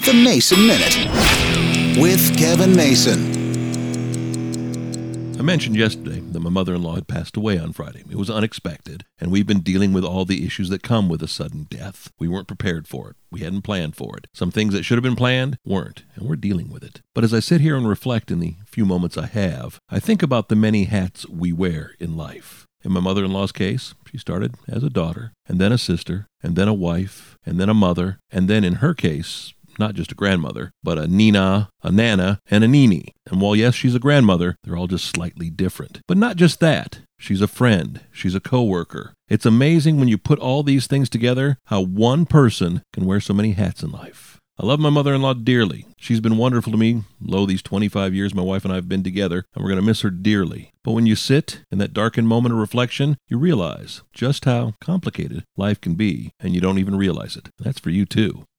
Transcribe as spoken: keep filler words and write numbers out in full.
The Mason Minute with Kevin Mason. I mentioned yesterday that my mother-in-law had passed away on Friday. It was unexpected, and we've been dealing with all the issues that come with a sudden death. We weren't prepared for it. We hadn't planned for it. Some things that should have been planned weren't, and we're dealing with it. But as I sit here and reflect in the few moments I have, I think about the many hats we wear in life. In my mother-in-law's case, she started as a daughter, and then a sister, and then a wife, and then a mother, and then in her case, not just a grandmother, but a Nina, a Nana, and a Nini. And while yes, she's a grandmother, they're all just slightly different. But not just that. She's a friend. She's a coworker. It's amazing when you put all these things together, how one person can wear so many hats in life. I love my mother-in-law dearly. She's been wonderful to me, lo, these twenty-five years my wife and I have been together, and we're going to miss her dearly. But when you sit in that darkened moment of reflection, you realize just how complicated life can be, and you don't even realize it. That's for you too.